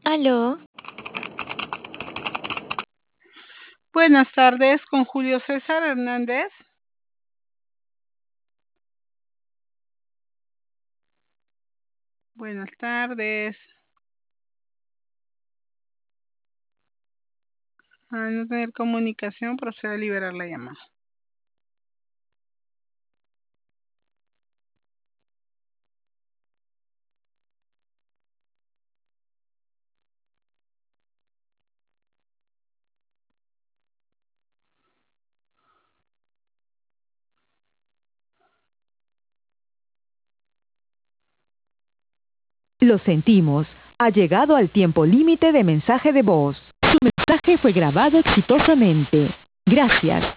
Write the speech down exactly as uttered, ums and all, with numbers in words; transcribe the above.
Aló, Buenas tardes, con Julio César Hernández. Buenas tardes. Al no tener comunicación, procede a liberar la llamada. Lo sentimos, ha llegado al tiempo límite de mensaje de voz. Su mensaje fue grabado exitosamente. Gracias.